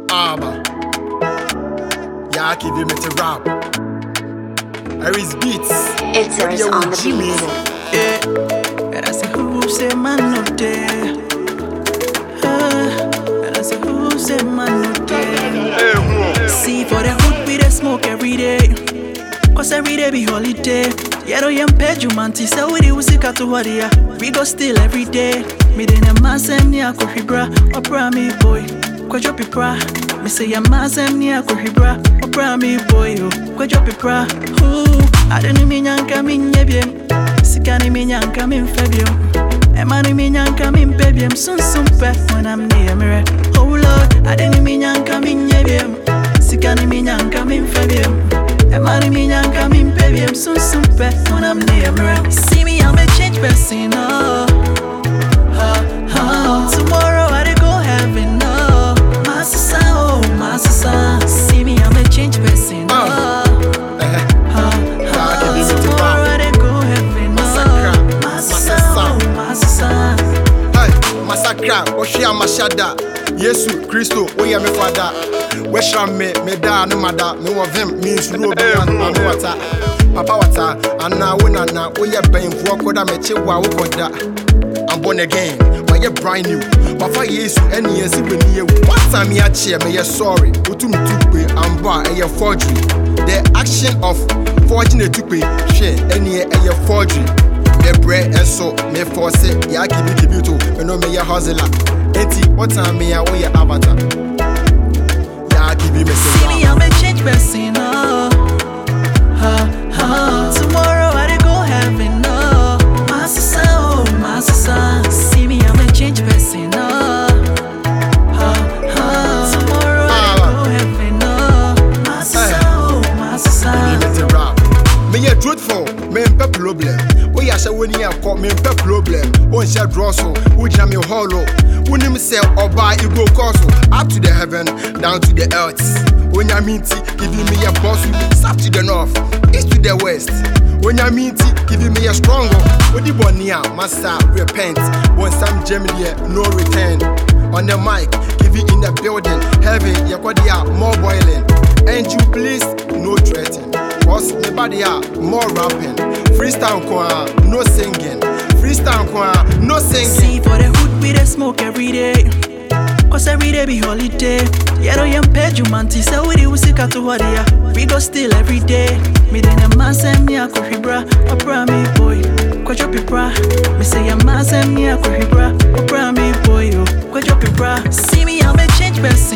Abba. Yeah, give him a rap. Aries beats. It's yours on the beat. Yeah, and I say who say man no day? And I say who say man no day? See for the hood we dey smoke every day, cause every day be holiday. Yeah, don't pay you man to say we dey usika to what ya. We go still every day. Me dey na masem ni akohibra, opera me boy. Kwajo pipra, me say ya masem ni akohibra, opera me boy. Kwajo pipra, I don't mean yanka min yebiem. Sikani min yanka min febium. Emani min yanka min babyem. Soon pe when I'm near mirror. Oh Lord, I don't mean yanka min yebiem. Sikani min yanka min febium. Emani min yanka min babyem. Soon pe when I'm near mirror. See me, I'm a change person. Oh, tomorrow I dey go heaven. Oh, my sister, oh my sister. See me, I'm a change person. Oh. Massacre, Oshia Mashada, Yesu, Christo, Oya me father. Wesham me da no mother, no of him means no water. Papa water, and now when I now Oya Bain for Koda Mechewa Koda. I'm born again, but you're brand new. Papa Yesu, any years when you one time you chair me, you're sorry. Utum Tupe, and bar a forgery. The action of forging a tupe, share any a forgery. The bread and so me force it, ya keep it to me no me ya hustler. Enti what time me ya we ya avatar. Ya give me see me I'm a change person. Tomorrow I dey go heaven. My sister, oh my sister. See me I'm a change person. Tomorrow I dey go heaven. My sister, oh my sister. Me a truthful, me a problem. We are so when you call me a problem. One shall draw so, which I'm your hollow. When you sell or buy, you go cost up to the heaven, down to the earth. When you mean tea, giving me a boss, south to the north, east to the west. When you mean tea, giving me a stronger. When the bonia, master, repent. When some Germany, no return. On the mic, give it in the building. Heaven, Yakodia, more boiling. And you please, no threatening. Cause me body more rapping. Freestyle no singing. Freestyle no singing. See for the hood we dey smoke every day, cause every day be holiday. Yeah, don't pay you man to say we dey usika to what ya. We go still every day. Me dey na masem ni akohibra, opera me boy. Kwajo pipra, me say ya masem ni akohibra, opera me boy. Kwajo pipra, see me I'm a change person.